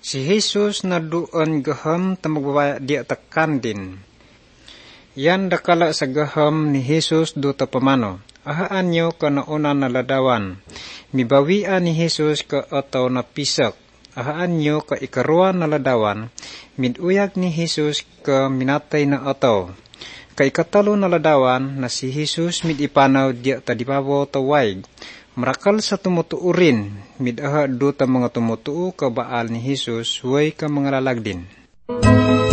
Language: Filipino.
Si Jesus na doon gaham tamagbabayak dia tekan din. Yan dakala sa gaham ni Jesus do tapamano. Ahaan nyo ka nauna na ladawan. Mibawian ni Jesus ka ataw na pisak. Ahaan nyo ka ikaruan na ladawan. Miduyag ni Jesus ka minatay na ataw. Ka ikatalo na ladawan na si Jesus midipanaw dia tadipabo tawayg. Marakal sa tumutuurin, midaha do ta mga tumutuu ka baal ni Jesus, huway ka mga lalagdin.